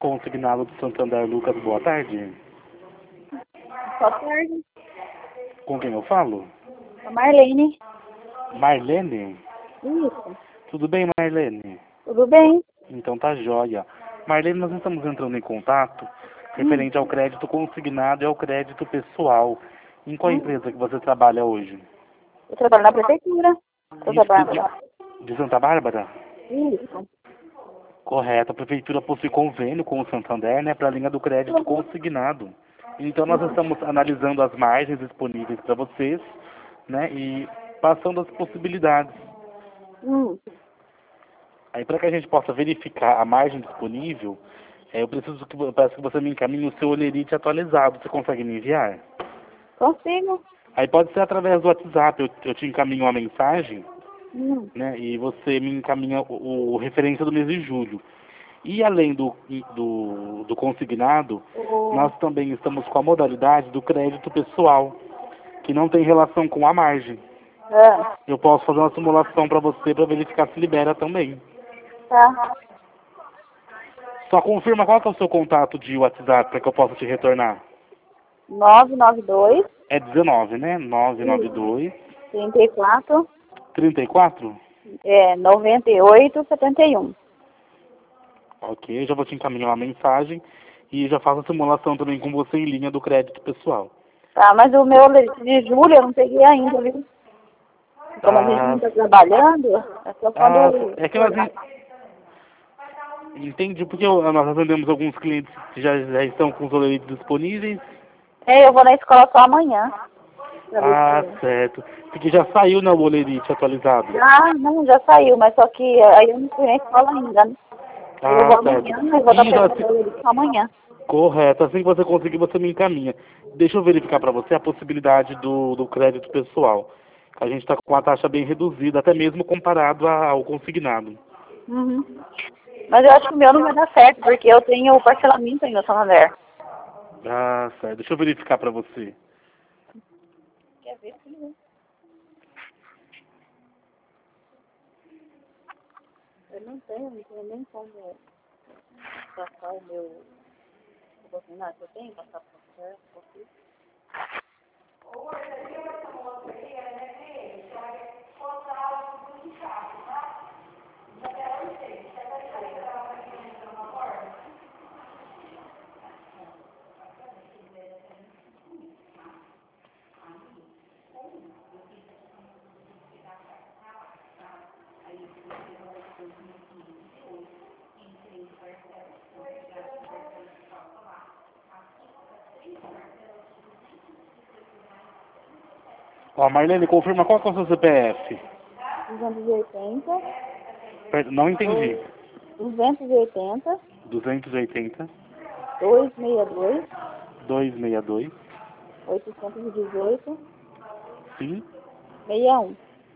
Consignado do Santander, Lucas, boa tarde. Boa tarde. Com quem eu falo? A Marlene. Marlene? Isso. Tudo bem, Marlene? Tudo bem? Então tá jóia. Marlene, nós estamos entrando em contato referente ao crédito consignado e ao crédito pessoal. Em qual empresa que você trabalha hoje? Eu trabalho na prefeitura. Santa Bárbara. De Santa Bárbara? Isso. Correto. A prefeitura possui convênio com o Santander, né, para a linha do crédito consignado. Então nós estamos analisando as margens disponíveis para vocês, né, e passando as possibilidades. Aí para que a gente possa verificar a margem disponível, eu peço que você me encaminhe o seu olerite atualizado. Você consegue me enviar? Consigo. Aí pode ser através do WhatsApp. Eu te encaminho uma mensagem, Hum. né, e você me encaminha o referência do mês de julho. E além do consignado, nós também estamos com a modalidade do crédito pessoal, que não tem relação com a margem. Eu posso fazer uma simulação para você para verificar se libera também. Tá. Só confirma qual que é o seu contato de WhatsApp para que eu possa te retornar. 992 É 19, né? 992 34 34? 98 71. Ok, eu já vou te encaminhar uma mensagem e já faço a simulação também com você em linha do crédito pessoal. Tá, mas o meu de julho eu não peguei ainda, viu? Como a gente não está trabalhando, é só quando... É que nós entendi, porque nós atendemos alguns clientes que já estão com os oleritos disponíveis. Eu vou na escola só amanhã. Certo. Porque já saiu na olerite atualizado. Não, já saiu, mas só que aí eu não fui na escola ainda, né? Eu vou Certo. amanhã, mas vou estar pegando só amanhã. Correto. Assim que você conseguir, você me encaminha. Deixa eu verificar para você a possibilidade do crédito pessoal. A gente está com uma taxa bem reduzida, até mesmo comparado ao consignado. Mas eu acho que o meu não vai dar certo, porque eu tenho o parcelamento aí no Santander. Certo. Deixa eu verificar para você. Quer ver? Eu não tenho nem como passar o meu... Não, eu tenho que passar para o Santander, consigo. Ó, Marlene, confirma qual que é o seu CPF. 280. Não entendi. 280. 280 262. 262 818. Sim. 61.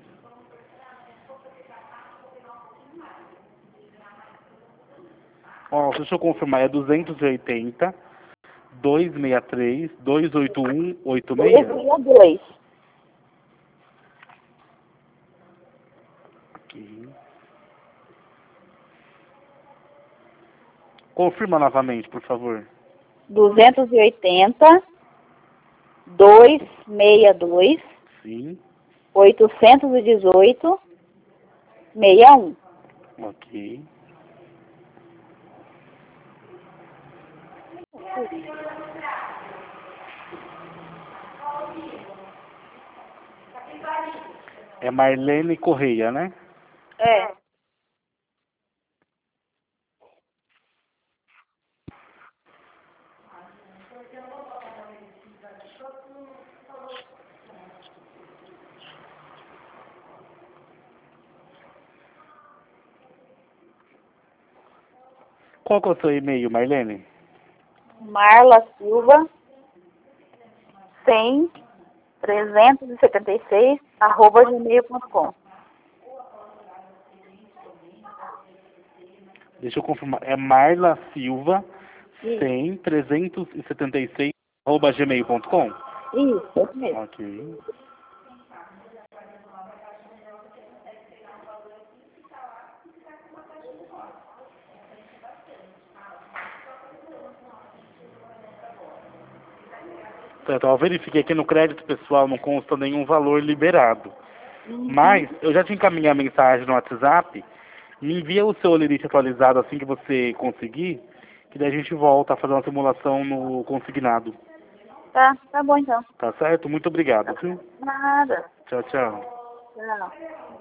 Ó, deixa eu confirmar, é 280 263 281 86? 262. Aqui. Confirma novamente, por favor. 280. 262. Sim. 818. 61. Ok. É Marlene Correia, né? Qual que é o seu e-mail, Marlene? Marla Silva 100 376 @gmail.com. Deixa eu confirmar. É Marla Silva 100 376 @gmail.com? Isso mesmo. Ok. Certo, eu verifiquei aqui no crédito pessoal, não consta nenhum valor liberado. Mas eu já te encaminhei a mensagem no WhatsApp. Me envia o seu limite atualizado assim que você conseguir, que daí a gente volta a fazer uma simulação no consignado. Tá bom então. Tá certo? Muito obrigado, viu? Nada. Tchau, tchau. Tchau.